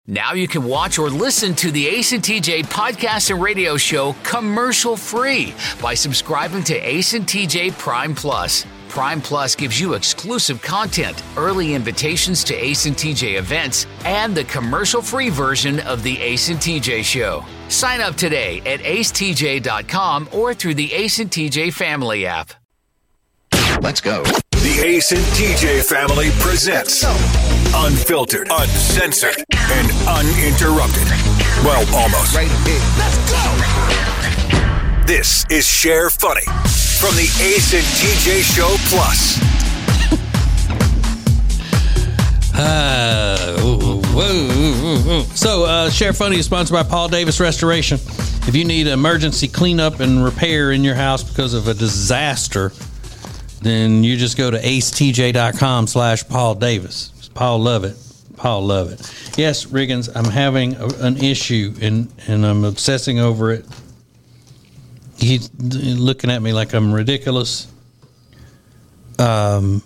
Now you can watch or listen to the Ace and TJ podcast and radio show commercial-free by subscribing to Ace and TJ Prime Plus. Prime Plus gives you exclusive content, early invitations to Ace and TJ events, and the commercial-free version of the Ace and TJ show. Sign up today at acetj.com or through the Ace and TJ family app. Let's go. The Ace and TJ family presents Unfiltered, Uncensored, and Uninterrupted. Well, almost. Right here. Let's go. This is Share Funny from the Ace and TJ Show Plus. So, Share Funny is sponsored by Paul Davis Restoration. If you need emergency cleanup and repair in your house because of a disaster, then you just go to acetj.com/Paul Davis. Paul love it. Paul love it. Yes, Riggins, I'm having an issue and I'm obsessing over it. He's looking at me like I'm ridiculous. But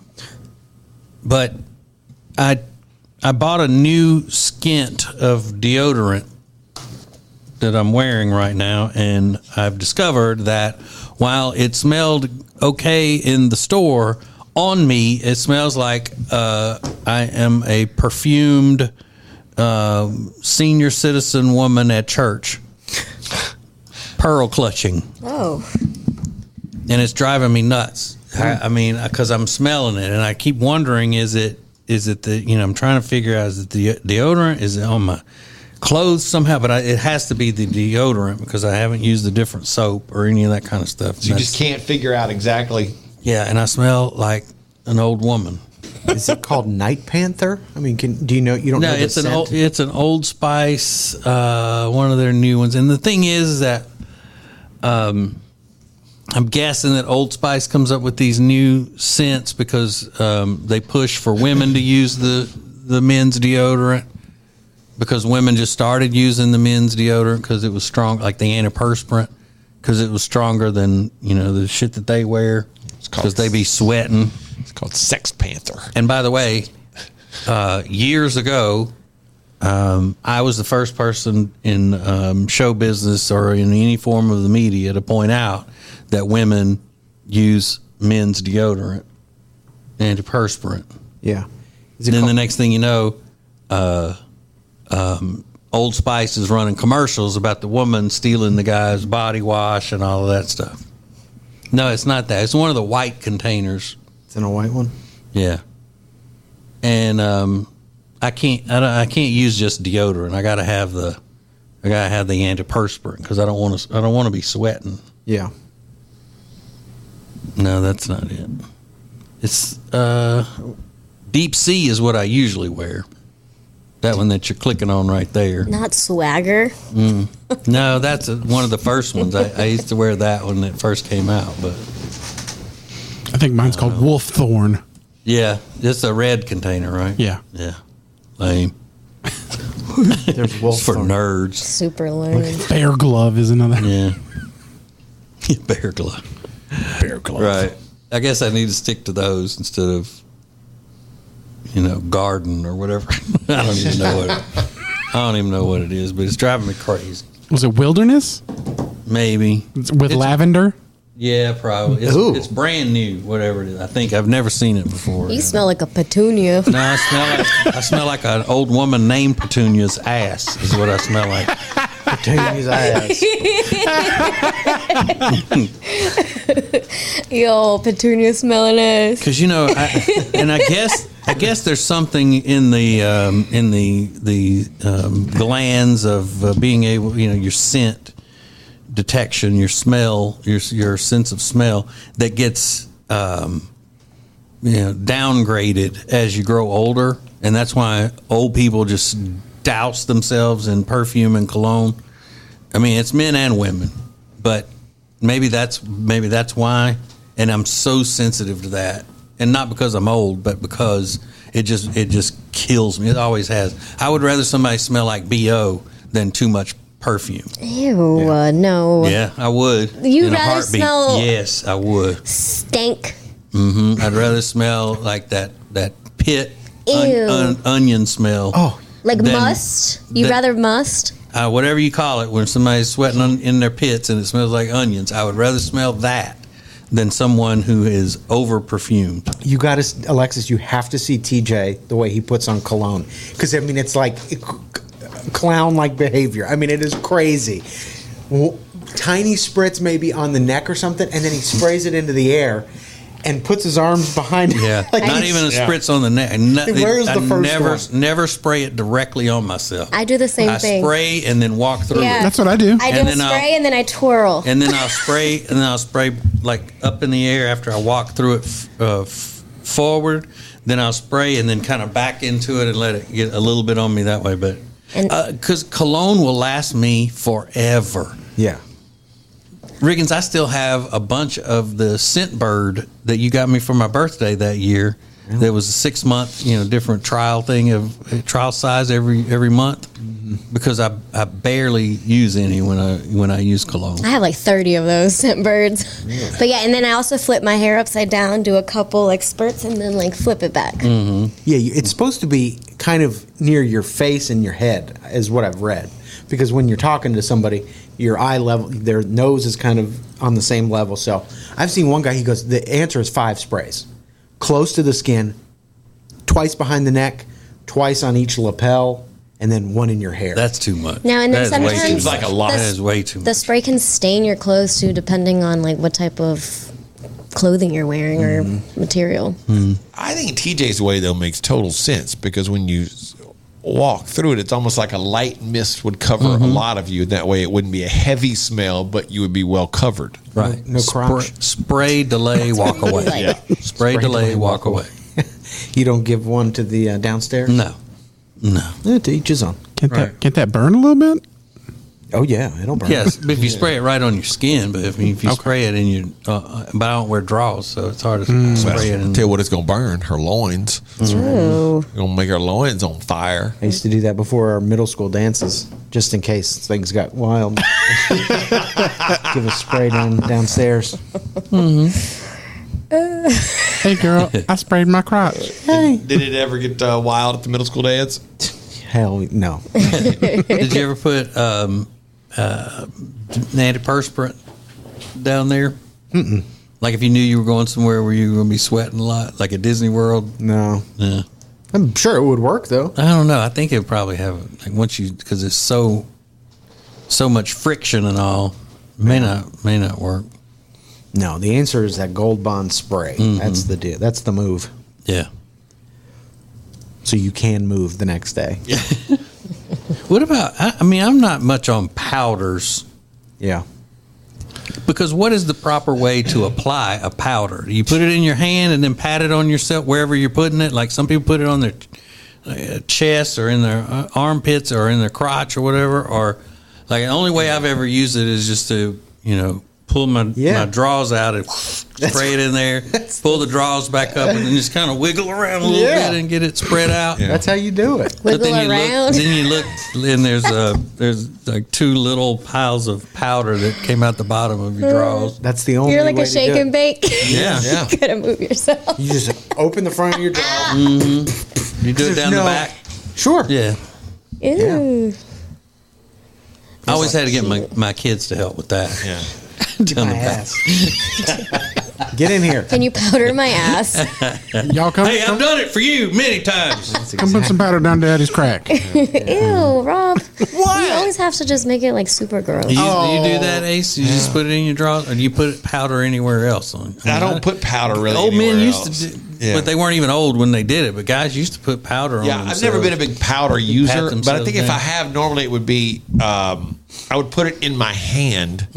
I bought a new skint of deodorant that I'm wearing right now, and I've discovered that while it smelled okay in the store, on me it smells like I am a perfumed senior citizen woman at church, pearl clutching. Oh, and it's driving me nuts. I mean, because I'm smelling it, and I keep wondering: is it the, I'm trying to figure out, is it the deodorant? Is it on my clothes somehow? But it has to be the deodorant because I haven't used a different soap or any of that kind of stuff. So you just can't figure out exactly. Yeah, and I smell like an old woman. Is it called Night Panther? I mean, do you know? You don't know. No, it's an Old Spice, one of their new ones. And the thing is that I'm guessing that Old Spice comes up with these new scents because they push for women to use the men's deodorant, because women just started using the men's deodorant because it was strong, like the antiperspirant, because it was stronger than the shit that they wear, because they be sweating. It's called Sex Panther. And by the way, years ago, I was the first person in show business or in any form of the media to point out that women use men's deodorant, antiperspirant. Yeah. Then the next thing you know, Old Spice is running commercials about the woman stealing the guy's body wash and all of that stuff. No, it's not that. It's one of the white containers. It's in a white one? Yeah. And I can't use just deodorant. I gotta have the antiperspirant because I don't want to be sweating. Yeah. No, that's not it. It's Deep Sea is what I usually wear. That one that you're clicking on right there. not Swagger. No, that's one of the first ones. I used to wear that when it first came out, but I think mine's called Wolf Thorn. yeah, it's a red container, right? Yeah. Yeah. Lame. There's Wolf For Thorn. nerds. Super lame. Bear Glove is another. Yeah. Bear glove. Bear Glove. Right. I guess I need to stick to those instead of, garden or whatever. I don't even know what it is, but it's driving me crazy. Was it Wilderness? Maybe. With lavender? Yeah, probably. It's brand new, whatever it is. I think I've never seen it before. You smell like a petunia. No, I smell like an old woman named Petunia's ass is what I smell like. Petunia's ass. Yo, petunia smelling ass. Because I guess there's something in the glands of being able, your scent detection, your smell, your sense of smell that gets downgraded as you grow older, and that's why old people just douse themselves in perfume and cologne. I mean, it's men and women, but maybe that's why. And I'm so sensitive to that, and not because I'm old, but because it just kills me. It always has. I would rather somebody smell like BO than too much perfume. Ew, no. Yeah, I would. You'd in a rather heartbeat. smell Yes, I would. stank. I'd rather smell like that pit Ew. onion smell. Oh, Like Then- must? You'd then- rather must? Whatever you call it, when somebody's sweating in their pits and it smells like onions, I would rather smell that than someone who is over perfumed. You got to, Alexis, you have to see TJ, the way he puts on cologne. Because, I mean, it's like clown-like behavior. I mean, it is crazy. Tiny spritz maybe on the neck or something, and then he sprays it into the air and puts his arms behind it. Yeah, Like not he's- even a spritz on the neck. Where's the first one? Never spray it directly on myself. I do the same thing. I spray and then walk through Yeah. it. That's what I do. I do And a then I'll- spray and then I twirl. And then I'll spray like up in the air after I walk through it forward. Then I'll spray and then kind of back into it and let it get a little bit on me that way. But And- because cologne will last me forever. Yeah. Riggins, I still have a bunch of the Scent Bird that you got me for my birthday that year. There was a 6 month, different trial thing of trial size every month because I barely use any when I use cologne. I have like 30 of those scent birds. But yeah, and then I also flip my hair upside down, do a couple like spurts, and then like flip it back. Yeah, it's supposed to be kind of near your face and your head, is what I've read. Because when you're talking to somebody, your eye level, their nose is kind of on the same level. So I've seen one guy, he goes, the answer is 5 sprays. Close to the skin, twice behind the neck, twice on each lapel, and then one in your hair. That's too much. Now and then That is way sometimes too Seems like a lot. That is way too The much. spray can stain your clothes too, depending on like what type of clothing you're wearing or material. I think TJ's way though makes total sense because when you walk through it, it's almost like a light mist would cover a lot of you. That way, it wouldn't be a heavy smell, but you would be well covered. Right. No crotch. Spray, delay, walk away. Yeah. Spray, delay, walk away. You don't give one to the downstairs? No. Yeah, to each his own. Can't that burn a little bit? Oh, yeah, it'll burn. Yes, but if you spray it right on your skin, but if you spray it in your, but I don't wear drawers, so it's hard to spray it in. Tell you what, it's gonna burn her loins. Ooh. It's gonna make her loins on fire. I used to do that before our middle school dances, just in case things got wild. Give a spray downstairs. Hey, girl, I sprayed my crotch. Did it ever get wild at the middle school dance? Hell, no. Did you ever put antiperspirant down there? Mm-mm. Like if you knew you were going somewhere where you were going to be sweating a lot, like at Disney World? No. Yeah. I'm sure it would work, though. I don't know. I think it would probably have, like once you, because it's so much friction and all, may not work. No, the answer is that Gold Bond spray. That's the deal. That's the move. Yeah. So you can move the next day. What about, I mean, I'm not much on powders. Yeah. Because what is the proper way to apply a powder? Do you put it in your hand and then pat it on yourself wherever you're putting it? Like some people put it on their chest or in their armpits or in their crotch or whatever. Or like the only way I've ever used it is just to, pull my drawers out and spray it in there, pull the drawers back up and then just kind of wiggle around a little bit and get it spread out. That's how you do it. Wiggle then you around. look, then you look, and there's like 2 little piles of powder that came out the bottom of your drawers. That's the only You're like way a to shake do and it. bake. Yeah, Yeah. You gotta move yourself. You just open the front of your drawer. You do it There's down the no- back. Sure. Yeah, Ew. I always had to get my kids to help with that. Yeah. Down My the back. ass. Get in here. Can you powder my ass? Y'all come, Hey, I've done it for you many times. come put some powder down Daddy's crack. Ew, Rob. What? You always have to just make it like super gross. You do that, Ace? You just put it in your drawers, or do you put powder anywhere else? I don't put powder really. Old men anywhere used else. to, Yeah. but they weren't even old when they did it. But guys used to put powder on. Yeah, I've never been a big powder user, but I themselves think if down. I have, normally it would be I would put it in my hand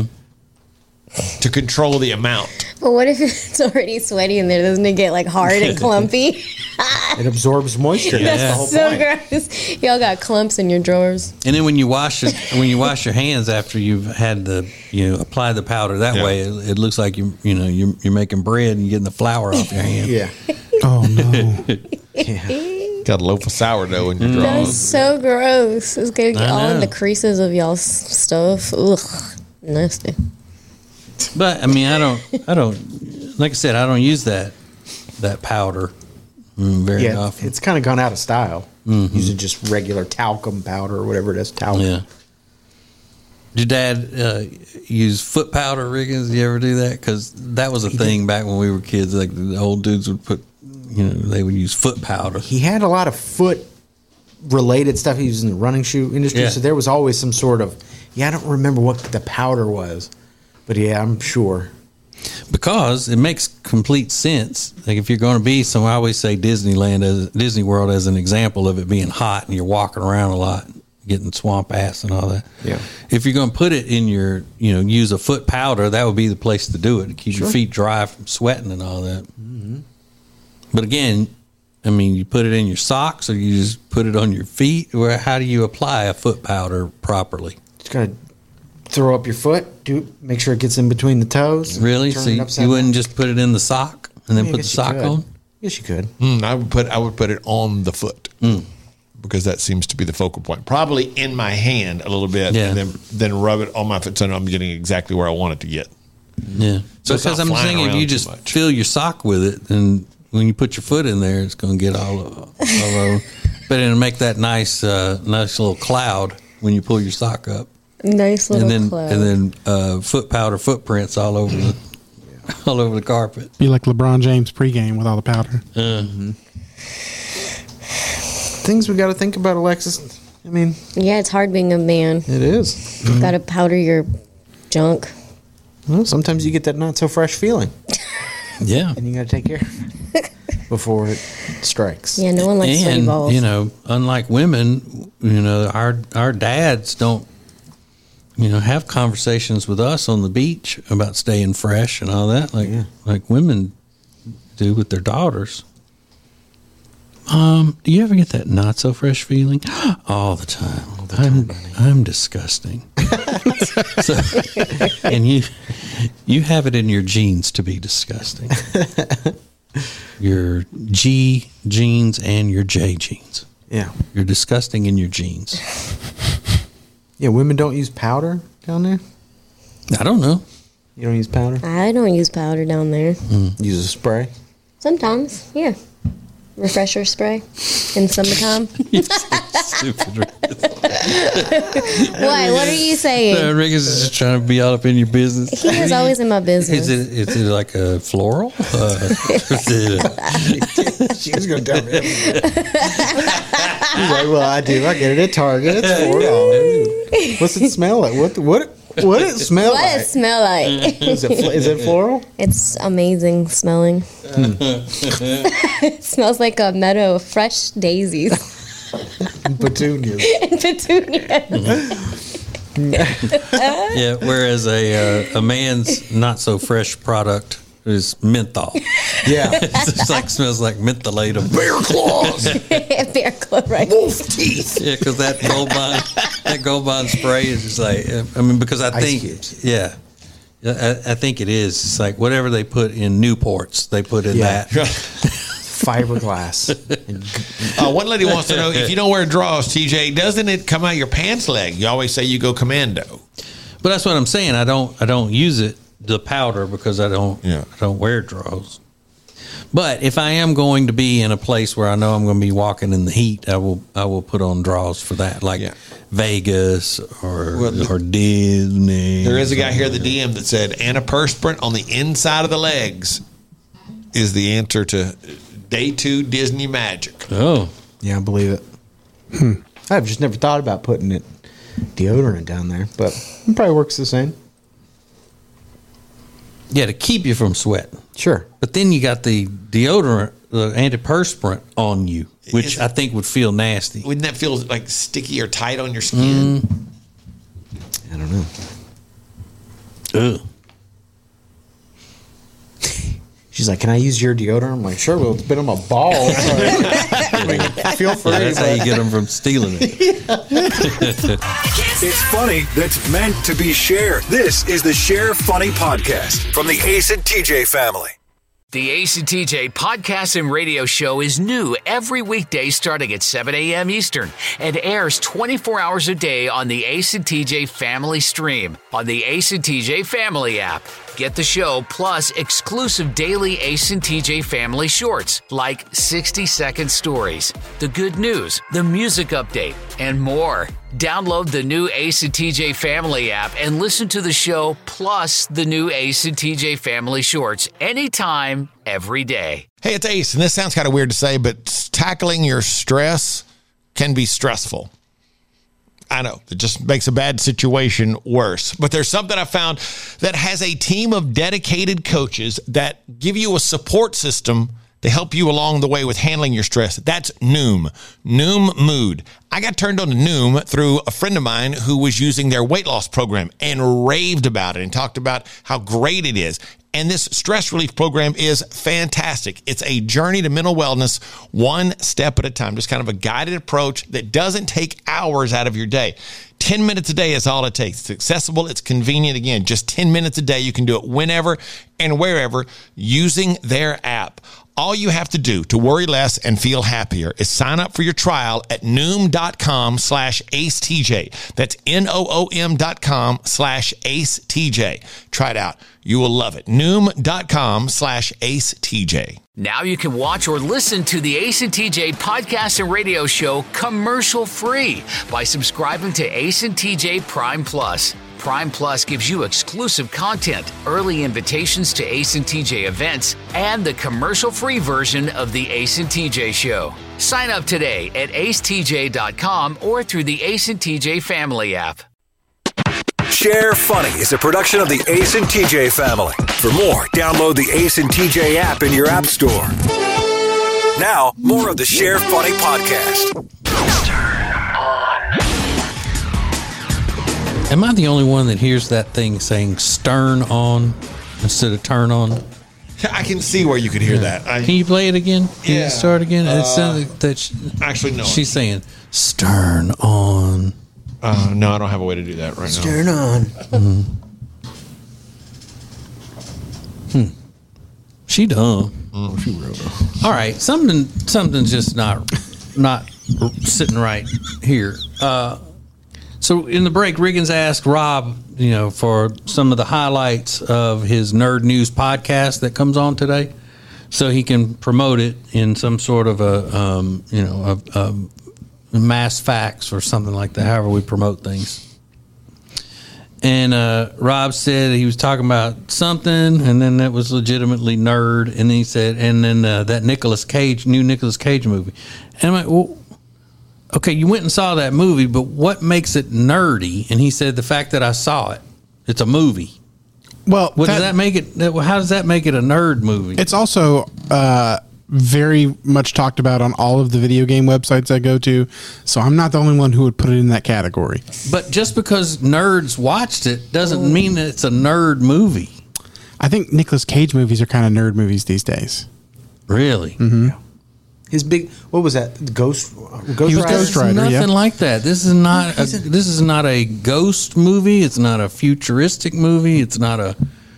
to control the amount. But what if it's already sweaty in there? Doesn't it get like hard and clumpy? It absorbs moisture. That's the whole So point. gross. Y'all got clumps in your drawers. And then when you wash it, when you wash your hands after you've had apply the powder that Yeah. way, it looks like you're making bread and you're getting the flour off your hand. Yeah. Oh, no. Got a loaf of sourdough in your That's drawers. so gross. It's gonna get I all in know. the creases of y'all's stuff. Ugh, nasty. But I mean, I don't. Like I said, I don't use that powder very Yeah. often. It's kind of gone out of style. using just regular talcum powder or whatever it is. Talcum. Yeah. Did your dad use foot powder, Riggins? Did you ever do that? Because that was a thing back when we were kids. Like the old dudes would put, they would use foot powder. He had a lot of foot related stuff. He was in the running shoe industry, Yeah. so there was always some sort of. I don't remember what the powder was, but yeah, I'm sure. Because it makes complete sense. Like if you're going to be somewhere, I always say Disney World as an example of it being hot and you're walking around a lot, getting swamp ass and all that. Yeah. If you're going to put it in your, use a foot powder, that would be the place to do it to keep your feet dry from sweating and all that. Mm-hmm. But again, I mean, you put it in your socks or you just put it on your feet? Or how do you apply a foot powder properly? Just gotta throw up your foot. Make sure it gets in between the toes. Really? Turn So it you upside wouldn't down. just put it in the sock and then I put the guess you sock could. on? Yes, you could. I would put it on the foot because that seems to be the focal point. Probably in my hand a little bit, Yeah. and then rub it on my foot so I'm getting exactly where I want it to get. Yeah. So it's Because not I'm flying saying if around you too just much. fill your sock with it, then when you put your foot in there, it's going to get all over. But it'll make that nice little cloud when you pull your sock up. Nice little cloud. And then foot powder footprints all over the carpet. Be like LeBron James pregame with all the powder. Things we got to think about, Alexis. I mean, Yeah, it's hard being a man. it is. You've got to powder your junk. Well, sometimes you get that not so fresh feeling, Yeah. and you got to take care of it before it strikes. Yeah, no one likes sweaty And, balls. unlike women, our dads don't, have conversations with us on the beach about staying fresh and all that, like women do with their daughters. Do you ever get that not so fresh feeling? All the time. I'm disgusting. So, and you have it in your genes to be disgusting. Your G genes and your J genes. Yeah. You're disgusting in your genes. Yeah, women don't use powder down there? I don't know. You don't use powder? I don't use powder down there. Use a spray? Sometimes, yeah. Refresher spray in summertime. Stupid. Why? What are you saying? Riggins is just trying to be all up in your business. He is always in my business. Is it like a floral? Is it She was going to tell me. He's like, well, I do. I get it at Target. It's $4. What's it smell like? What it smell What like? does it smell like? Is it floral? It's amazing smelling. It smells like a meadow of fresh daisies Petunias. and petunias. Yeah, whereas a man's not so fresh product is menthol. Yeah. It's just like smells like mentholatum. Bear claws, Bear claw, right? wolf teeth. Yeah, because that Gold Bond spray is just like, I mean, because I Ice think, cubes. yeah, I think it is. It's like whatever they put in Newports, they put in Yeah. that. Fiberglass. One lady wants to know if you don't wear drawers, TJ, doesn't it come out your pants leg? You always say you go commando. But that's what I'm saying. I don't use it, the powder, because I don't wear drawers. But if I am going to be in a place where I know I'm going to be walking in the heat, I will put on drawers for that, like Vegas or Disney. There is a guy here at the DM that said antiperspirant on the inside of the legs is the answer to day 2 Disney magic. Oh, Yeah, I believe it. I've just never thought about putting deodorant down there, but it probably works the same. yeah, to keep you from sweating. Sure. But then you got the deodorant, the antiperspirant on you, which I think would feel nasty. Wouldn't that feel like sticky or tight on your skin? I don't know. Ugh. She's like, "Can I use your deodorant?" I'm like, "Sure." Well, it's been on my balls. I mean, feel free. Yeah, that's how you get them from stealing it. It's funny that's meant to be shared. This is the Share Funny Podcast from the Ace and TJ family. The Ace and TJ podcast and radio show is new every weekday starting at 7 a.m. Eastern and airs 24 hours a day on the Ace and TJ family stream on the Ace and TJ family app. Get the show plus exclusive daily Ace and TJ family shorts like 60-second stories, the good news, the music update, and more. Download the new Ace and TJ family app and listen to the show plus the new Ace and TJ family shorts anytime, every day. Hey, it's Ace, and this sounds kind of weird to say, but tackling your stress can be stressful. I know, it just makes a bad situation worse. But there's something I found that has a team of dedicated coaches that give you a support system to help you along the way with handling your stress. That's Noom. Noom Mood. I got turned on to Noom through a friend of mine who was using their weight loss program and raved about it and talked about how great it is. And this stress relief program is fantastic. It's a journey to mental wellness, one step at a time, just kind of a guided approach that doesn't take hours out of your day. 10 minutes a day is all it takes. It's accessible. It's convenient. Again, just 10 minutes a day. You can do it whenever and wherever using their app. All you have to do to worry less and feel happier is sign up for your trial at Noom.com/AceTJ. That's NOOM.com/AceTJ. Try it out. You will love it. Noom.com/AceTJ. Now you can watch or listen to the Ace and TJ podcast and radio show commercial free by subscribing to Ace and TJ Prime Plus. Prime Plus gives you exclusive content, early invitations to Ace and TJ events, and the commercial-free version of the Ace and TJ Show. Sign up today at acetj.com or through the Ace and TJ family app. Share Funny is a production of the Ace and TJ family. For more, download the Ace and TJ app in your app store. Now, more of the Share Funny podcast. Am I the only one that hears that thing saying stern on instead of turn on? I can see where you could hear that. Can you play it again? Can you start again? It sounded like that actually, no. She's saying stern on. No, I don't have a way to do that right now. Turn on. She dumb. She real dumb. All right, something's just not sitting right here. So in the break, Riggins asked Rob, for some of the highlights of his Nerd News podcast that comes on today, so he can promote it in some sort of a mass facts or something like that. However we promote things. And Rob said he was talking about something, and then that was legitimately nerd. And then he said, and then that new Nicolas Cage movie. And I'm like, well, okay, you went and saw that movie, but what makes it nerdy? And he said the fact that I saw it. It's a movie. Well, does that make it? How does that make it a nerd movie? It's also very much talked about on all of the video game websites I go to, so I'm not the only one who would put it in that category. But just because nerds watched it doesn't mean that it's a nerd movie. I think Nicolas Cage movies are kind of nerd movies these days. Really? Mm-hmm. His big, what was that? Ghost Rider? Ghost Rider, nothing like that. This is not a ghost movie. It's not a futuristic movie. It's not a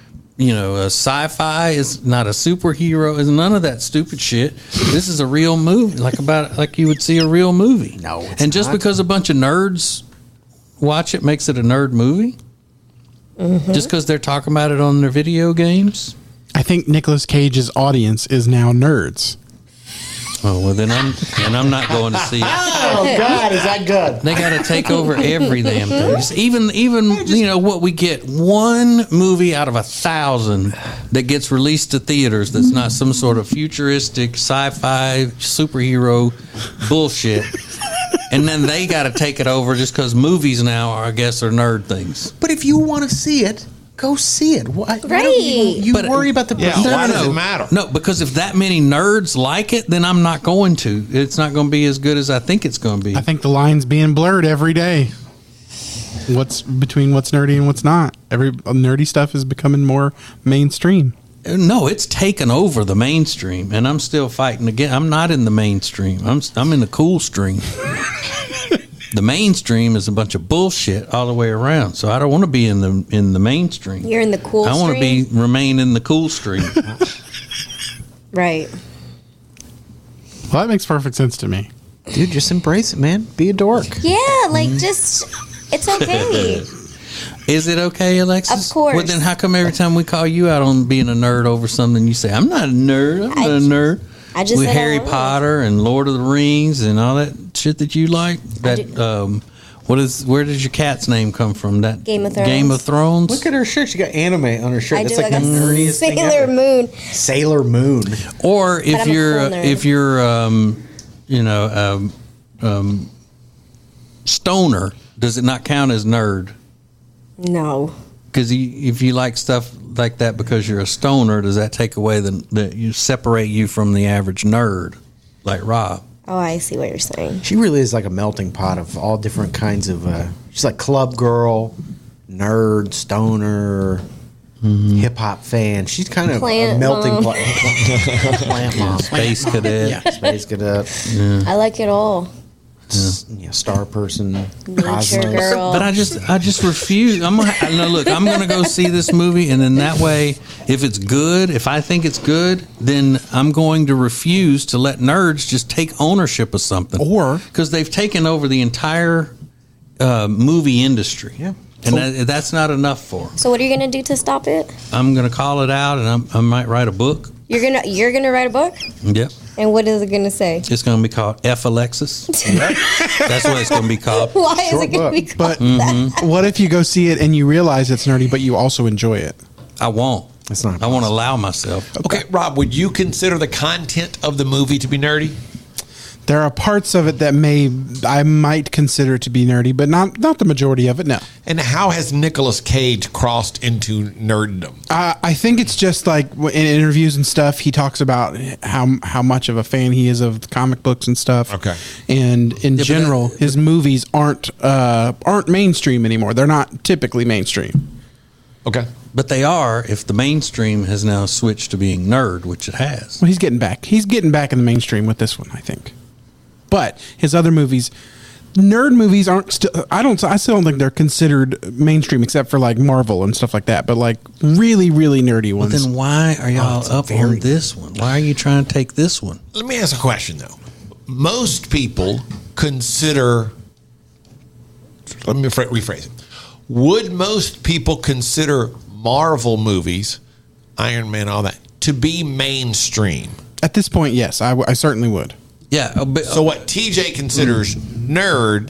sci-fi. It's not a superhero. It's none of that stupid shit. This is a real movie, like you would see a real movie. No, it's and just not. because a bunch of nerds watch it makes it a nerd movie. Mm-hmm. Just because they're talking about it on their video games. I think Nicolas Cage's audience is now nerds. Oh, well, then I'm not going to see it. Oh, God, is that good? They got to take over every damn thing. Even what we get, one movie out of 1,000 that gets released to theaters that's not some sort of futuristic sci-fi superhero bullshit. And then they got to take it over just because movies now, are nerd things. But if you want to see it, go see it. Why? Right. You worry about the... Why does it matter? No, because if that many nerds like it, then I'm not going to. It's not going to be as good as I think it's going to be. I think the line's being blurred every day. What's nerdy and what's not. Every nerdy stuff is becoming more mainstream. No, it's taken over the mainstream, and I'm still fighting again. I'm not in the mainstream. I'm in the cool stream. The mainstream is a bunch of bullshit all the way around. So I don't want to be in the mainstream. You're in the cool stream? I want to remain in the cool stream. Right. Well, that makes perfect sense to me. Dude, just embrace it, man. Be a dork. Yeah, it's okay. Is it okay, Alexis? Of course. Well, then how come every time we call you out on being a nerd over something, you say, I'm not a nerd. I'm not a nerd. I just with said I Harry was. Potter and Lord of the Rings and all that shit that you like. That where does your cat's name come from? That Game of Thrones. Game of Thrones. Look at her shirt. She got anime on her shirt. I That's do like like the a nerdiest thing Sailor ever. Moon. Sailor Moon. Or I'm if a cool nerd. you're stoner, does it not count as nerd? No. Because if you like stuff like that because you're a stoner, does that take away that you separate you from the average nerd, like Rob? Oh, I see what you're saying. She really is like a melting pot of all different kinds of. She's like club girl, nerd, stoner, hip hop fan. She's kind of a Plant melting mom. pot. Plant mom. Space cadet. Yeah, space cadet. I like it all. Yeah, star person. Nature Cosmos. girl. But I just refuse. I'm gonna go see this movie, and then that way, if it's good, if I think it's good, then I'm going to refuse to let nerds just take ownership of something, Or- because they've taken over the entire movie industry. Yeah. And that's not enough for 'em. So what are you gonna do to stop it? I'm gonna call it out, and I might write a book. You're gonna write a book? Yep. And what is it gonna say? It's going to be called F. Alexis. That's what it's going to be called. Why is Short it gonna be book. called But that? what if you go see it and you realize it's nerdy, but you also enjoy it? I won't. It's not I won't allow myself. Okay, Rob, would you consider the content of the movie to be nerdy? There are parts of it that I might consider to be nerdy, but not the majority of it. No, And how has Nicolas Cage crossed into nerddom? I think it's just like in interviews and stuff. He talks about how much of a fan he is of comic books and stuff. Okay. And in but general, his movies aren't mainstream anymore. They're not typically mainstream. Okay. But they are if the mainstream has now switched to being nerd, which it has. Well, he's getting back. He's getting back in the mainstream with this one, I think. But his other movies, nerd movies aren't still. I still don't think they're considered mainstream, except for like Marvel and stuff like that. But like really, really nerdy But ones. then why are y'all up on this one? Why are you trying to take this one? Let me ask a question, though. Most people consider. Let me rephrase it. Would most people consider Marvel movies, Iron Man, all that, to be mainstream? At this point, yes, I certainly would. Yeah. So what TJ considers nerd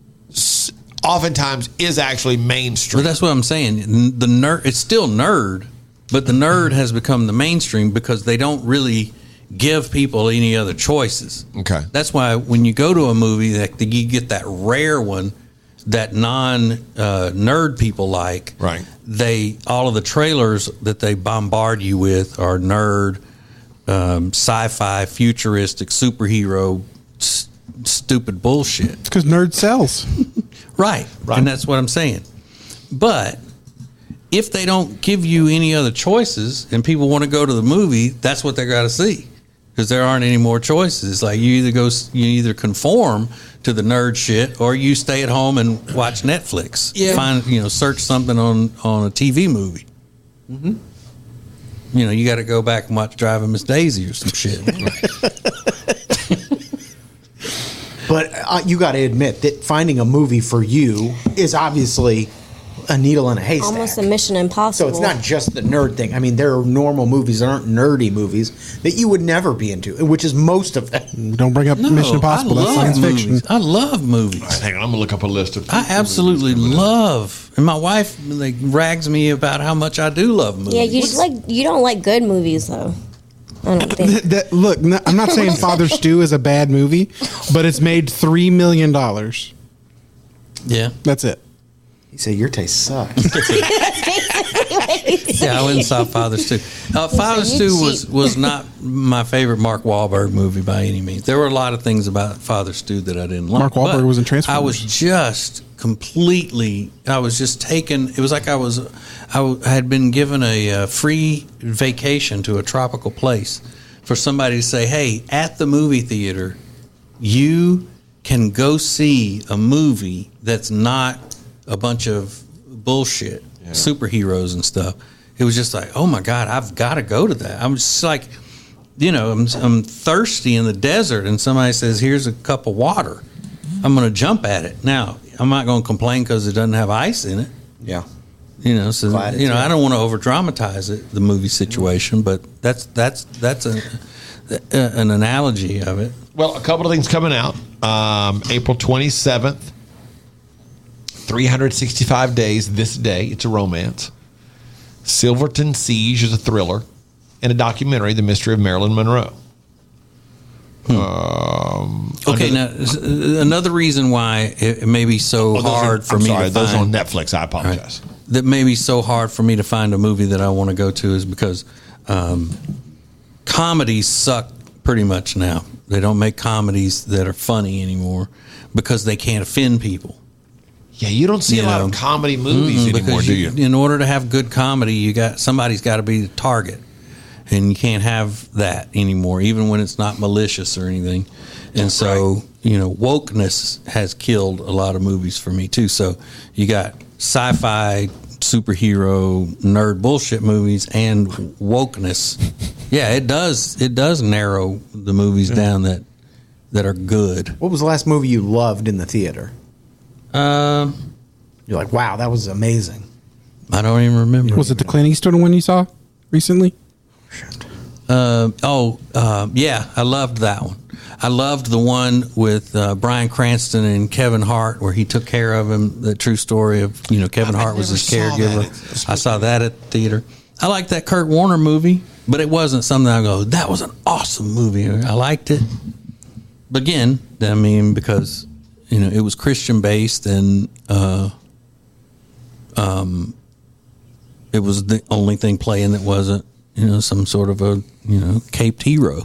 oftentimes is actually mainstream. But that's what I'm saying. The nerd, it's still nerd, but the nerd has become the mainstream because they don't really give people any other choices. Okay. That's why when you go to a movie, that you get that rare one that non-nerd people like. Right. All of the trailers that they bombard you with are nerd, sci-fi, futuristic, superhero, stupid bullshit. It's because nerd sells. Right. And that's what I'm saying. But if they don't give you any other choices and people want to go to the movie, that's what they got to see. Because there aren't any more choices. It's like you either conform to the nerd shit or you stay at home and watch Netflix. Yeah. Search something on a TV movie. Mm-hmm. You got to go back and watch Driving Miss Daisy or some shit. But you got to admit that finding a movie for you is obviously a needle in a haystack. Almost a Mission Impossible. So it's not just the nerd thing. I mean, there are normal movies that aren't nerdy movies that you would never be into, which is most of them. Don't bring up Mission Impossible. That's science fiction. I love movies. Hang on, I'm going to look up a list of... I absolutely love, and my wife rags me about how much I do love movies. Yeah, you don't like good movies though. I don't think. Look, I'm not saying Father Stew is a bad movie, but it's made $3 million. Yeah. That's it. You say your taste sucks. Yeah, I went and saw Father Stew. Father Stew was not my favorite Mark Wahlberg movie by any means. There were a lot of things about Father Stew that I didn't like. Mark Wahlberg but was in Transformers. I was just taken. It was like I had been given a free vacation to a tropical place for somebody to say, hey, at the movie theater, you can go see a movie that's not a bunch of bullshit, superheroes and stuff. It was just like, oh my God, I've got to go to that. I'm just like, I'm thirsty in the desert and somebody says, here's a cup of water. I'm going to jump at it. Now, I'm not going to complain because it doesn't have ice in it. Yeah. You know, so Glad it's you know, here. I don't want to over dramatize it, the movie situation, but that's an analogy of it. Well, a couple of things coming out. April 27th, 365 Days This Day. It's a romance. Silverton Siege is a thriller. And a documentary, The Mystery of Marilyn Monroe. Okay, now another reason why it may be so hard for me to find. Those on Netflix. I apologize. Right, that may be so hard for me to find a movie that I want to go to is because comedies suck pretty much now. They don't make comedies that are funny anymore because they can't offend people. Yeah, you don't see a lot of comedy movies anymore, do you? In order to have good comedy, somebody's got to be the target, and you can't have that anymore, even when it's not malicious or anything. And so, wokeness has killed a lot of movies for me too. So you got sci-fi, superhero, nerd bullshit movies, and wokeness. Yeah, it does narrow the movies down that are good. What was the last movie you loved in the theater? You're like, wow, that was amazing. I don't even remember. Was it the Clint Eastwood one you saw recently? Yeah, I loved that one. I loved the one with Bryan Cranston and Kevin Hart where he took care of him, the true story of, Kevin Hart was his caregiver. I saw that at the theater. I liked that Kurt Warner movie, but it wasn't something I go, that was an awesome movie. I liked it. But again, I mean, because, it was Christian based and it was the only thing playing that wasn't, some sort of a, caped hero.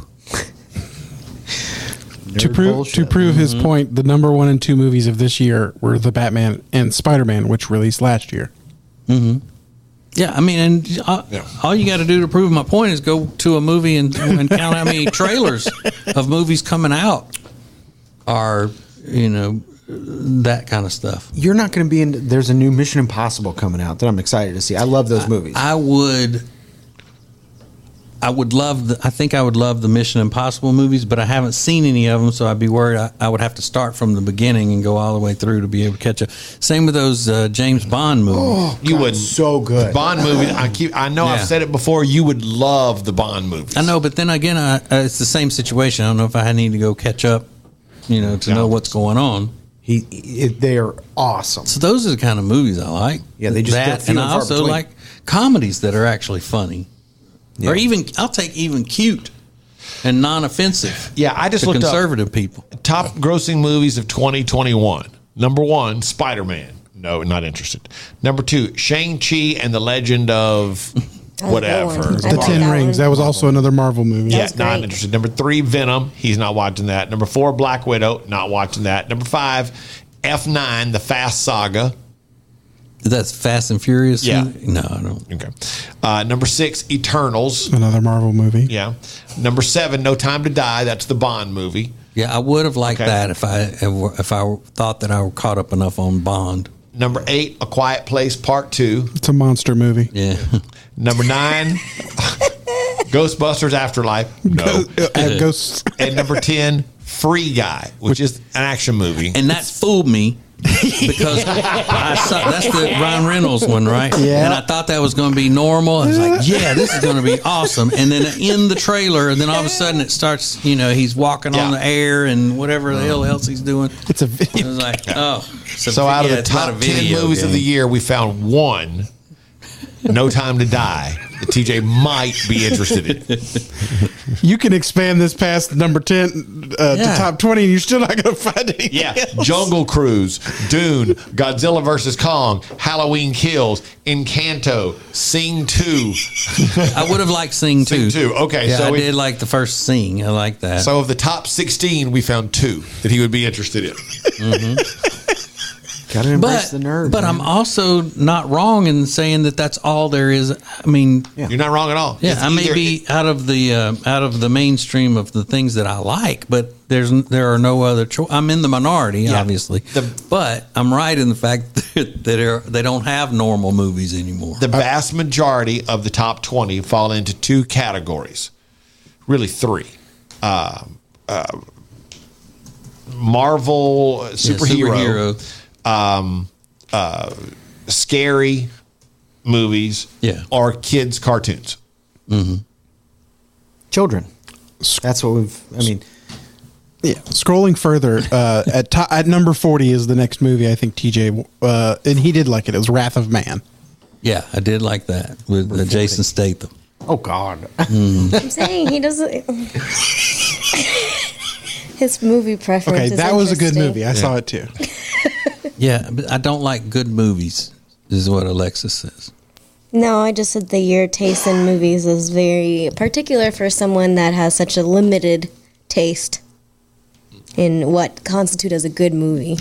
To prove his point, the number 1 and 2 movies of this year were the Batman and Spider-Man, which released last year. Mm-hmm. Yeah, I mean, and all you got to do to prove my point is go to a movie and count how many trailers of movies coming out are, that kind of stuff. You're not going to be in. There's a new Mission Impossible coming out that I'm excited to see. I love those movies. I would love I think I would love the Mission Impossible movies, but I haven't seen any of them, so I'd be worried I would have to start from the beginning and go all the way through to be able to catch up. Same with those James Bond movies. Oh, you would so good. Bond movies. I know I've said it before. You would love the Bond movies. I know, but then again, it's the same situation. I don't know if I need to go catch up, to know what's going on. They are awesome. So those are the kind of movies I like. Yeah, they just that, and I also like comedies that are actually funny. Yeah. Or I'll take even cute and non-offensive. Yeah, I just to looked conservative up people. Top grossing movies of 2021. Number 1, Spider-Man. No, not interested. Number 2, Shang-Chi and the Legend of whatever. The Ten Rings. That was also another Marvel movie. Yeah, not interested. Number 3, Venom. He's not watching that. Number 4, Black Widow. Not watching that. Number 5, F9, The Fast Saga. That's Fast and Furious? Yeah. No, I don't. Okay. Number 6, Eternals. Another Marvel movie. Yeah. Number 7, No Time to Die. That's the Bond movie. Yeah, I would have liked that if I thought that I were caught up enough on Bond. Number 8, A Quiet Place Part 2. It's a monster movie. Yeah. Number 9, Ghostbusters Afterlife. No. Ghosts. And number 10, Free Guy, which is an action movie. And that fooled me. Because that's the Ryan Reynolds one, right? Yeah. And I thought that was going to be normal. I was like, yeah, this is going to be awesome. And then in the trailer, and then all of a sudden it starts, he's walking on the air and whatever the hell else he's doing. It's a I was like, oh. So out of the top 10 movies of the year, we found one, No Time to Die, that TJ might be interested in. You can expand this past number 10 to top 20, and you're still not going to find anything. Yeah, else. Jungle Cruise, Dune, Godzilla vs. Kong, Halloween Kills, Encanto, Sing 2. I would have liked Sing 2. Sing 2, okay. Yeah, so I did like the first Sing. I like that. So of the top 16, we found 2 that he would be interested in. Mm-hmm. Gotta embrace the nerd. But man. I'm also not wrong in saying that that's all there is. I mean, You're not wrong at all. yeah, It's I may either- be out of the mainstream of the things that I like, but there are no other choice. I'm in the minority, obviously, but I'm right in the fact that they don't have normal movies anymore. The vast majority of the top 20 fall into 2 categories, really 3. Marvel superhero, scary, movies are kids' cartoons. Children. That's what Yeah. Scrolling further, at number 40 is the next movie. I think TJ, and he did like it. It was Wrath of Man. Yeah, I did like that with Jason Statham. Oh God. I'm saying he doesn't. His movie preference. Okay, is that was a good interesting. movie. I saw it too. Yeah, but I don't like good movies, is what Alexis says. No, I just said your taste in movies is very particular for someone that has such a limited taste in what constitutes as a good movie.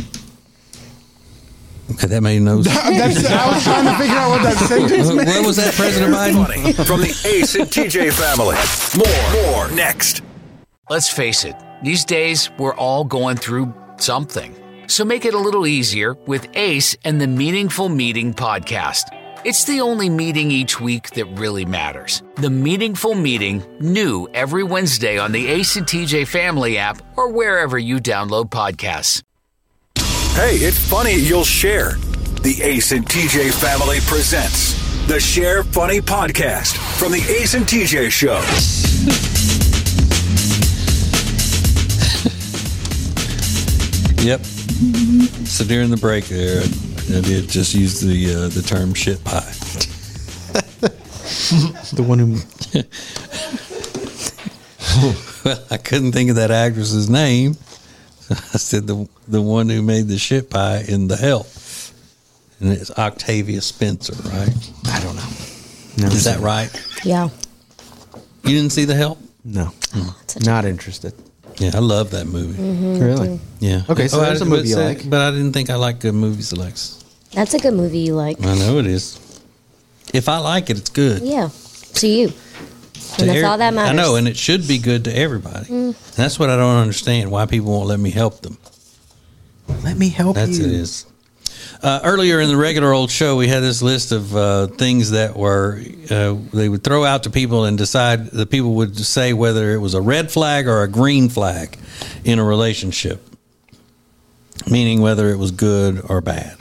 Okay, that made no sense. I was trying to figure out what that sentence meant. What was that, President Biden? Funny from the Ace and TJ family. More next. Let's face it, these days we're all going through something. So make it a little easier with Ace and the Meaningful Meeting podcast. It's the only meeting each week that really matters. The Meaningful Meeting, new every Wednesday on the Ace and TJ Family app or wherever you download podcasts. Hey, it's funny you'll share. The Ace and TJ family presents the Share Funny podcast from the Ace and TJ show. Yep. So during the break there, I did just use the term shit pie. The one who. Well, I couldn't think of that actress's name. So I said the one who made the shit pie in The Help. And it's Octavia Spencer, right? I don't know. Is that right? Yeah. You didn't see The Help? No. Such a- Not interested. Yeah, I love that movie. Really? Yeah. Okay, so there's a movie you like. But I didn't think I like good movies, Alexis. That's a good movie you like. I know it is. If I like it, it's good. Yeah. To you. And that's all that matters. I know, and it should be good to everybody. And that's what I don't understand, why people won't let me help them. Let me help That's you. it is. Earlier in the regular old show, we had this list of things that were they would throw out to people and decide the people would say whether it was a red flag or a green flag in a relationship, meaning whether it was good or bad.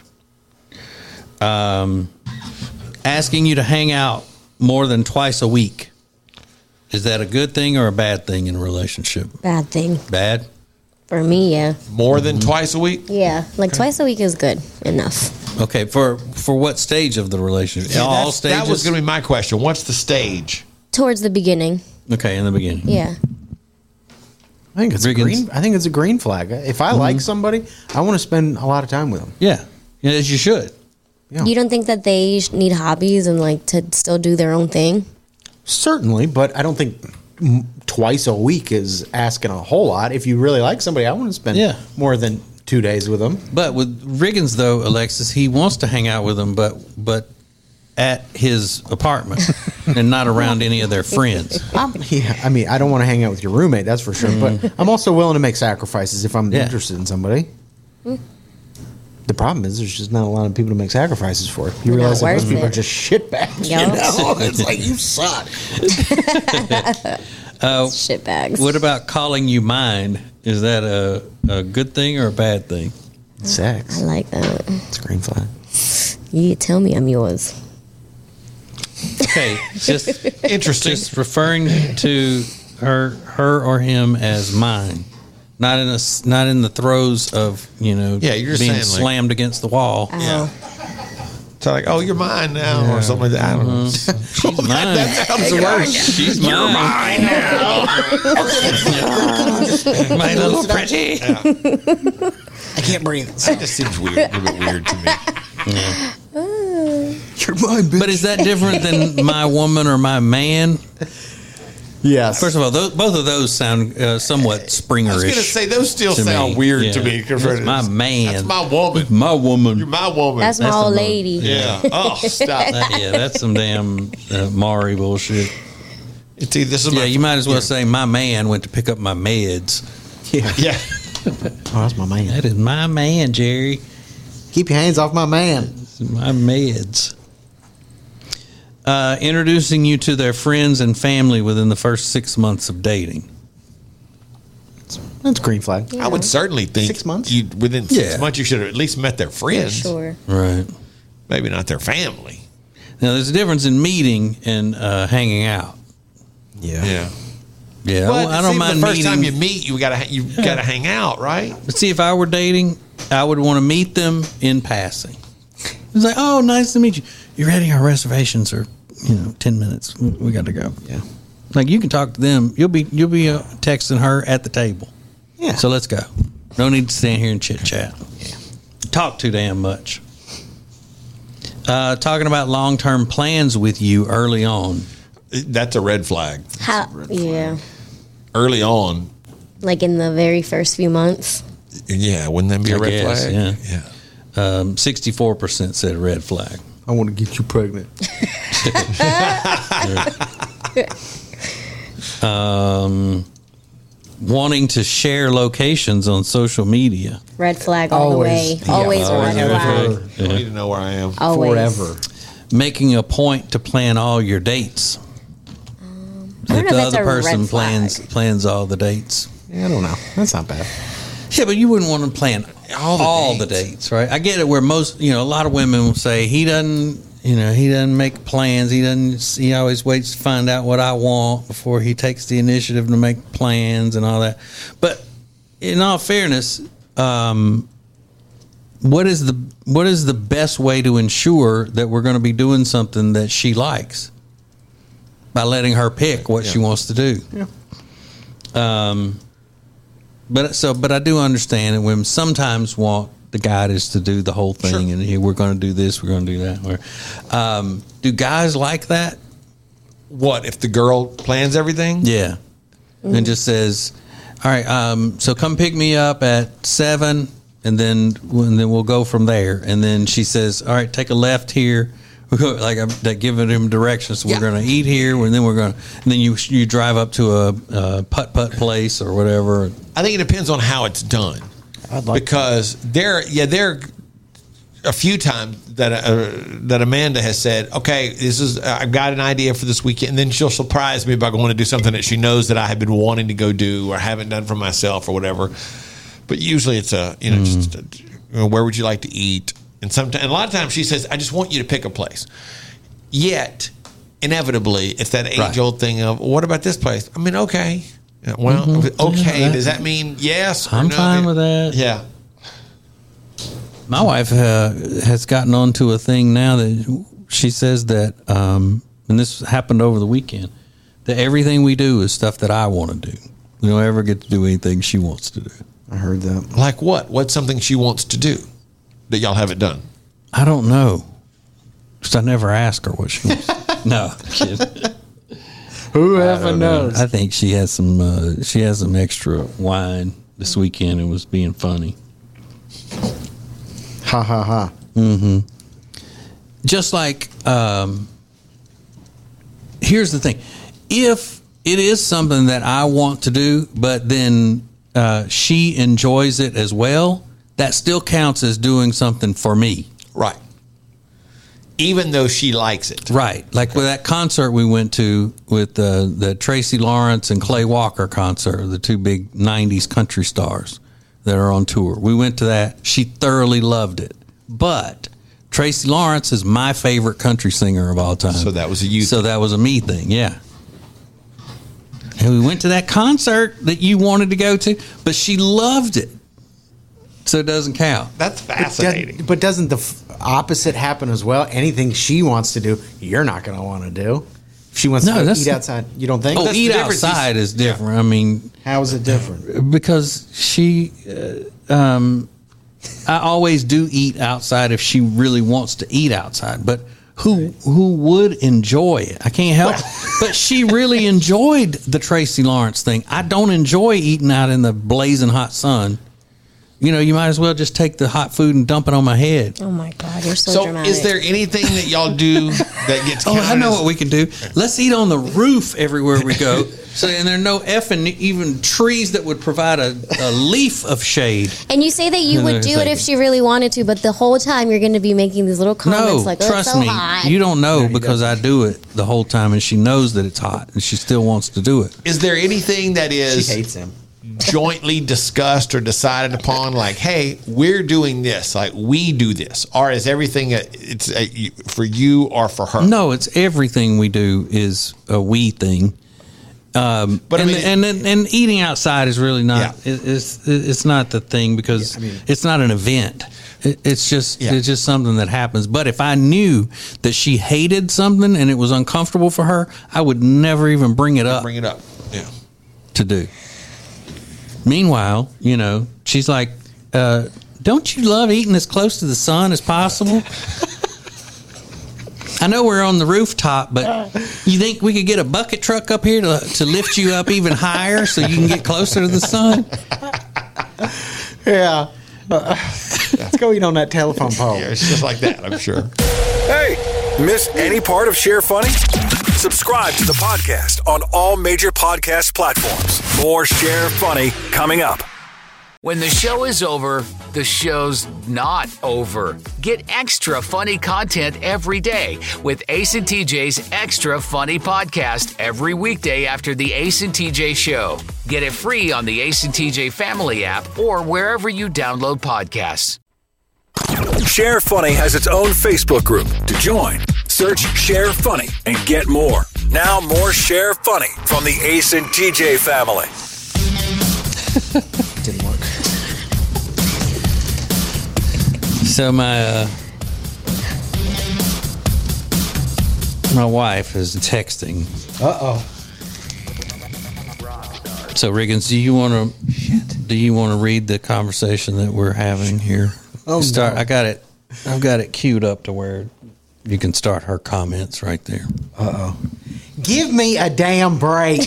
Asking you to hang out more than twice a week, is that a good thing or a bad thing in a relationship? Bad thing. Bad? For me, yeah. More than twice a week? Yeah. Like twice a week is good enough. Okay, for what stage of the relationship? All stages? That was going to be my question. What's the stage? Towards the beginning. Okay, in the beginning. Yeah. I think it's a Riggins. green. I think it's a green flag. If I like somebody, I want to spend a lot of time with them. Yeah, as you should. Yeah. You don't think that they need hobbies and like to still do their own thing? Certainly, but I don't think twice a week is asking a whole lot. If you really like somebody, I want to spend more than 2 days with them. But with Riggins, though, Alexis, he wants to hang out with them, but at his apartment and not around any of their friends. I mean, I don't want to hang out with your roommate, that's for sure. But I'm also willing to make sacrifices if I'm interested in somebody. The problem is there's just not a lot of people to make sacrifices for. You Not realize that most worth people it. are just shitbags. Yeah. You know? It's like, you suck. Shitbags. What about calling you mine? Is that a good thing or a bad thing? Sex. I like that. It's a green flag. You tell me I'm yours. Okay, just Interesting. just referring to her or him as mine, not in the throes of you're being saying, like- slammed against the wall. Yeah. So like, oh, you're mine now, or something like that. I don't know. She's mine. That sounds the worst. She's mine. My little pretty. I can't breathe. That just seems weird. A little bit weird to me. You're mine, bitch. But is that different than my woman or my man? Yes. First of all, both of those sound somewhat Springerish. I was going to say, those still to sound me. weird Yeah. to me. That's my man. That's my woman. My woman. You're my woman. That's my That's old the lady. yeah. Oh, stop. That's some damn Maury bullshit. See, this is Yeah, my, you might as well say my man went to pick up my meds. Yeah. Yeah. Oh, that's my man. That is my man, Jerry. Keep your hands off my man. This is my meds. Introducing you to their friends and family within the first 6 months of dating. That's a green flag. I would certainly think 6 months? Within 6 Yeah. months, you should have at least met their friends. Sure. Right. Maybe not their family. Now, there's a difference in meeting and hanging out. Yeah. Yeah, But I don't mind the first meeting. time you meet, you gotta hang out, right? But see, if I were dating, I would want to meet them in passing. It's like, oh, nice to meet you. You ready? Our reservations are, 10 minutes. We got to go. Yeah. Like, you can talk to them. You'll be texting her at the table. Yeah. So let's go. No need to stand here and chit chat. Yeah. Talk too damn much. Talking about long-term plans with you early on. That's a red flag. Yeah. Early on, Like in the very first few months. yeah, wouldn't that be a I red guess, flag? yeah. 64% said red flag. I want to get you pregnant. Wanting to share locations on social media. Red flag all Always. the way. Always a red flag. I don't need to know where I am. Always. Forever. Making a point to plan all your dates. I don't If know the if it's other a red person flag. plans all the dates. Yeah, I don't know. That's not bad. Yeah, but you wouldn't want to plan all the dates, right? I get it. Where most, a lot of women will say he doesn't make plans. He always waits to find out what I want before he takes the initiative to make plans and all that. But in all fairness, what is the best way to ensure that we're going to be doing something that she likes? By letting her pick what she wants to do. Yeah. But I do understand that women sometimes want the guidance to do the whole thing, and we're going to do this, we're going to do that. Do guys like that? What if the girl plans everything? Yeah, and just says, "All right, so come pick me up at 7, and then we'll go from there." And then she says, "All right, take a left here." Like I'm giving him directions. So we're going to eat here, and then and then you drive up to a putt place or whatever. I think it depends on how it's done. Because there are a few times that Amanda has said, "Okay, I've got an idea for this weekend," and then she'll surprise me by going to do something that she knows that I have been wanting to go do or haven't done for myself or whatever. But usually it's just where would you like to eat? And a lot of times she says, "I just want you to pick a place." Yet, inevitably, it's that age-old thing of, "What about this place?" I mean, okay. Well, okay. Yeah, does that mean yes? Or I'm no? fine with that. Yeah. My wife has gotten onto a thing now that she says that, and this happened over the weekend, that everything we do is stuff that I want to do. We don't ever get to do anything she wants to do. I heard that. Like what? What's something she wants to do that y'all haven't done? I don't know. Because I never ask her what she wants. No, I'm kidding. Whoever knows. I think she has some extra wine this weekend and was being funny. Ha ha ha. Mm-hmm. Just like, here's the thing. If it is something that I want to do, but then she enjoys it as well, that still counts as doing something for me. Right. Even though she likes it. Right. Like with that concert we went to with the Tracy Lawrence and Clay Walker concert, the two big 90s country stars that are on tour. We went to that. She thoroughly loved it. But Tracy Lawrence is my favorite country singer of all time. So that was a you So that was a me thing, yeah. And we went to that concert that you wanted to go to, but she loved it. So it doesn't count. That's fascinating. But doesn't the opposite happen as well? Anything she wants to do, you're not going to want to do. If she wants to eat outside, you don't think? Oh, eat outside is different. I mean, how is it different? Because she, I always do eat outside if she really wants to eat outside. But who would enjoy it? I can't help it. But she really enjoyed the Tracy Lawrence thing. I don't enjoy eating out in the blazing hot sun. You know, you might as well just take the hot food and dump it on my head. Oh my God, you're so dramatic. Is there anything that y'all do that gets Oh, counted I know as- what we can do. Let's eat on the roof everywhere we go. So, and there are no effing even trees that would provide a leaf of shade. And you say that you And would they're do it thinking- if she really wanted to, but the whole time you're going to be making these little comments No, like, oh, trust it's so me. hot. You don't know because I do it the whole time and she knows that it's hot and she still wants to do it. Is there anything that She is hates him. jointly discussed or decided upon? Like, hey, we're doing this. Like, we do this. Or is everything for you or for her? No, it's everything we do is a we thing. But and eating outside is really not. Yeah. It's not the thing because it's not an event. It's just something that happens. But if I knew that she hated something and it was uncomfortable for her, I would never even bring it up. Yeah. To do. Meanwhile, she's like, "Don't you love eating as close to the sun as possible?" I know we're on the rooftop, but you think we could get a bucket truck up here to lift you up even higher so you can get closer to the sun? Yeah. Let's go eat on that telephone pole. Yeah, it's just like that, I'm sure. Hey, miss any part of Share Funny? Subscribe to the podcast on all major podcast platforms. More Share Funny coming up. When the show is over, the show's not over. Get extra funny content every day with Ace and TJ's Extra Funny Podcast every weekday after the Ace and TJ Show. Get it free on the Ace and TJ Family app or wherever you download podcasts. Share Funny has its own Facebook group. To join, search Share Funny and get more. Now more Share Funny from the Ace and TJ family. Didn't work. So my wife is texting. So Riggins, do you want to read the conversation that we're having here? No. I've got it queued up to where you can start her comments right there. Give me a damn break.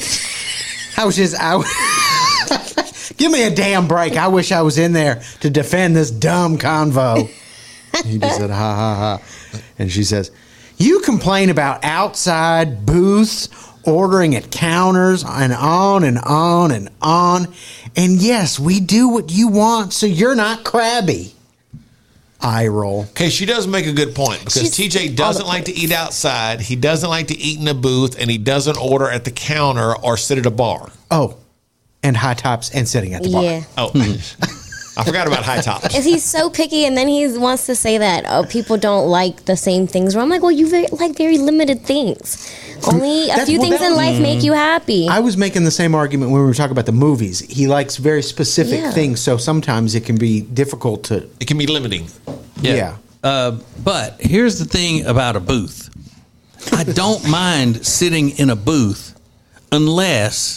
Give me a damn break. I wish I was in there to defend this dumb convo. He just said, ha, ha, ha. And she says, you complain about outside booths, ordering at counters, and on and on and on. And yes, we do what you want, so you're not crabby. Eye roll. Okay, she does make a good point because TJ doesn't like to eat outside. He doesn't like to eat in a booth, and he doesn't order at the counter or sit at a bar. Oh, and high tops and sitting at the bar. Yeah. Oh, I forgot about high tops. He's so picky, and then he wants to say that people don't like the same things. Where I'm like, well, you like very limited things. Only a few things in life make you happy. I was making the same argument when we were talking about the movies. He likes very specific things, so sometimes it can be difficult to... It can be limiting. Yeah. But here's the thing about a booth. I don't mind sitting in a booth unless...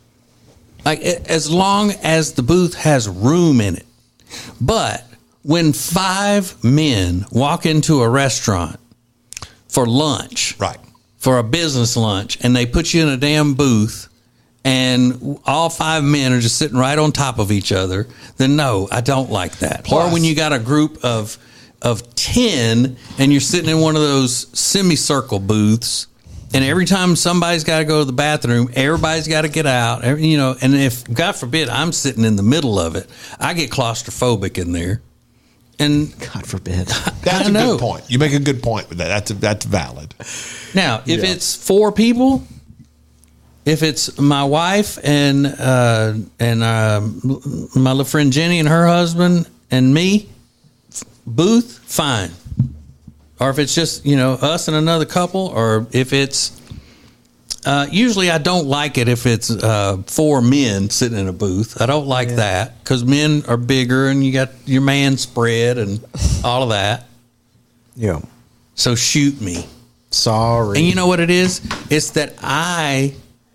as long as the booth has room in it. But when 5 men walk into a restaurant for lunch, right, for a business lunch, and they put you in a damn booth, and all 5 men are just sitting right on top of each other, then no, I don't like that. Plus, or when you got a group of 10 and you're sitting in one of those semicircle booths, and every time somebody's got to go to the bathroom, everybody's got to get out, and if, God forbid, I'm sitting in the middle of it, I get claustrophobic in there. And God forbid. That's a good point. You make a good point with that. That's valid. Now, if it's 4 people, if it's my wife and my little friend Jenny and her husband and me, booth, fine. Or if it's just, us and another couple, or if it's, usually I don't like it if it's 4 men sitting in a booth. I don't like that because men are bigger and you got your man spread and all of that. Yeah. So shoot me. Sorry. And you know what it is? It's that I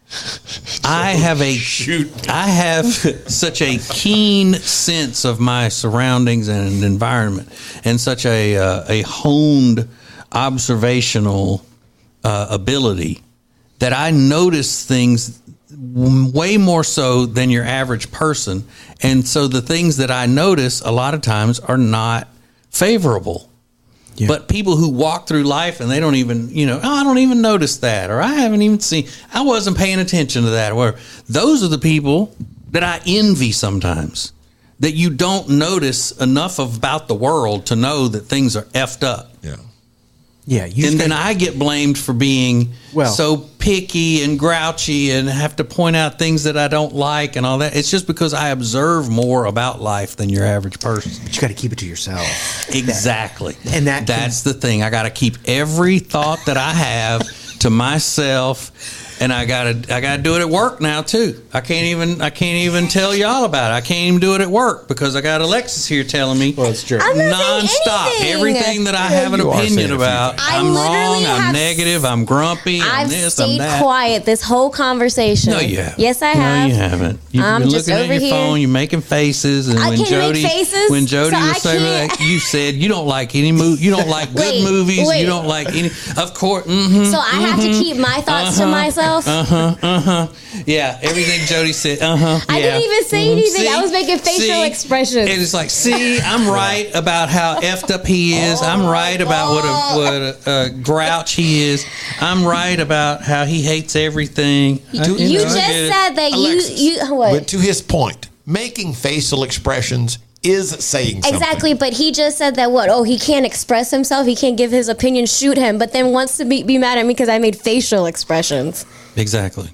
have such a keen sense of my surroundings and environment, and such a honed observational ability that I notice things way more so than your average person. And so the things that I notice a lot of times are not favorable. Yeah. But people who walk through life and they don't even, I don't even notice that, or I haven't even seen, I wasn't paying attention to that. Or those are the people that I envy sometimes, that you don't notice enough about the world to know that things are effed up. Yeah. Yeah, and then I get blamed for being so picky and grouchy and have to point out things that I don't like and all that. It's just because I observe more about life than your average person. But you got to keep it to yourself. Exactly. And that's the thing. I got to keep every thought that I have to myself. And I gotta do it at work now too. I can't even tell y'all about it. I can't even do it at work because I got Alexis here telling me it's true. nonstop everything that I have an opinion about. I'm wrong. I'm negative. I'm grumpy. I'm this. I'm that. I've stayed quiet this whole conversation. No, you haven't. Yes, I have. No, you haven't. You've I'm been just looking at over your here. phone. You're making faces. And I can't make faces, when Jody so was I saying can't. that, you said you don't like any movie. You don't like good movies. wait. You don't like any. Of course. So I have to keep my thoughts to myself. Yeah, everything Jody said. I didn't even say anything. I was making facial expressions. And it's like, see, I'm right about how effed up he is. I'm right about what a grouch he is. I'm right about how he hates everything. You just said that Alexis, you what? But to his point, making facial expressions is saying something. Exactly, but he just said that what? Oh, he can't express himself. He can't give his opinion. Shoot him. But then wants to be mad at me because I made facial expressions. Exactly.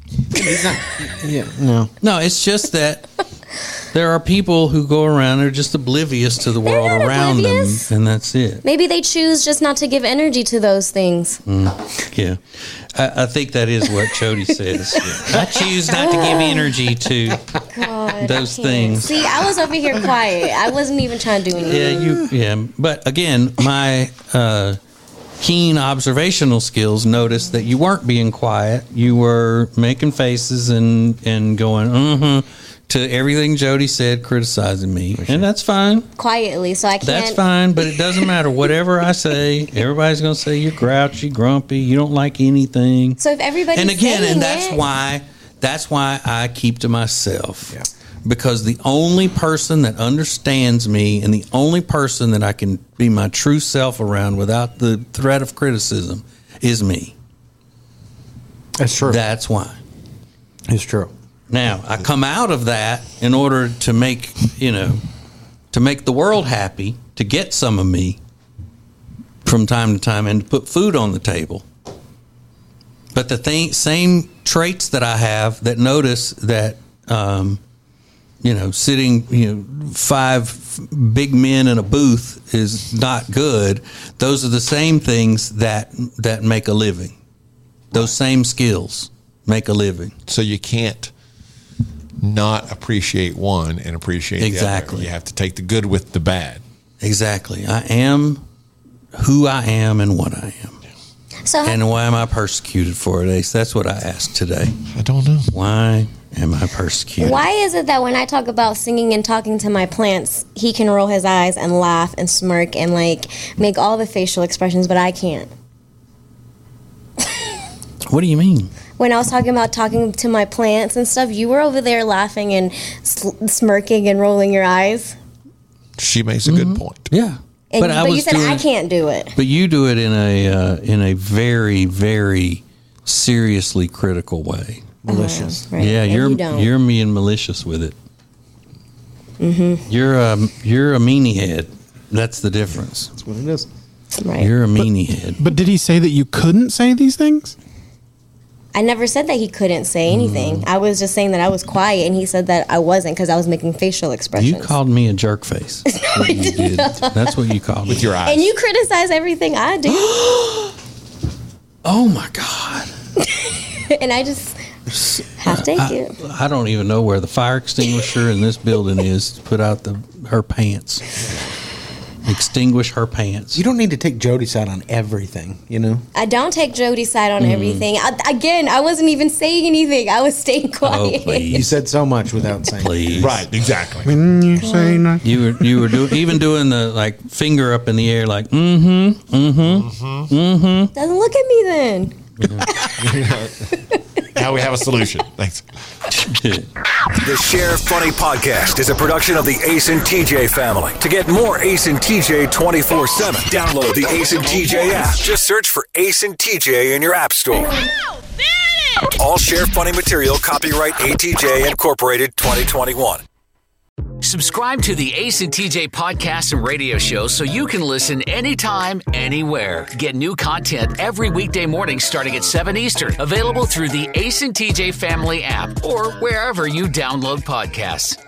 No, it's just that there are people who go around and are just oblivious to the world not around oblivious. them, and that's it. Maybe they choose just not to give energy to those things. Yeah, I think that is what Jody says. I choose not to give energy to God, those I can't. things. See, I was over here quiet. I wasn't even trying to do anything. Yeah. But again, my keen observational skills noticed that you weren't being quiet. You were making faces and going to everything Jody said, criticizing me, and that's fine. Quietly, so I can't. That's fine, but it doesn't matter. Whatever I say, everybody's going to say you're grouchy, grumpy. You don't like anything. So if everybody's and again, saying and that's why I keep to myself. Yeah. Because the only person that understands me and the only person that I can be my true self around without the threat of criticism is me. that's true. That's why. It's true. Now, I come out of that in order to make the world happy, to get some of me from time to time and to put food on the table. But the same traits that I have that notice that, sitting, 5 big men in a booth is not good. Those are the same things that make a living. Those same skills make a living. So you can't not appreciate one and appreciate the Exactly. other. You have to take the good with the bad. Exactly. I am who I am and what I am. So And why am I persecuted for it, Ace? That's what I asked today. I don't know. Why am I persecuted? why is it that when I talk about singing and talking to my plants, he can roll his eyes and laugh and smirk and make all the facial expressions, but I can't? What do you mean? When I was talking to my plants and stuff, you were over there laughing and smirking and rolling your eyes. She makes a good point. Yeah. But you said I can't do it. But you do it in a very, very seriously critical way. Malicious. Right. Yeah, And you're you don't. you're being malicious with it. Mm-hmm. You're a meanie head. That's the difference. That's what it is. Right. You're a meanie head. But did he say that you couldn't say these things? I never said that he couldn't say anything. I was just saying that I was quiet, and he said that I wasn't because I was making facial expressions. You called me a jerk face. That's what you did. That's what you called With me. your eyes. And you criticize everything I do. Oh my God. And I just have to take it. I don't even know where the fire extinguisher in this building is to put out her pants. Extinguish her pants. You don't need to take Jody's side on everything, I don't take Jody's side on everything. I wasn't even saying anything. I was staying quiet. Oh, please. You said so much without saying. Please. Right, exactly. When you say nothing. You were doing the finger up in the air Doesn't look at me then. Now we have a solution. Thanks. The Share Funny Podcast is a production of the Ace and TJ family. To get more Ace and TJ 24/7, download the Ace and TJ app. Just search for Ace and TJ in your app store. All Share Funny material copyright ATJ Incorporated 2021. Subscribe to the Ace and TJ podcast and radio show so you can listen anytime, anywhere. Get new content every weekday morning starting at 7 Eastern. Available through the Ace and TJ family app or wherever you download podcasts.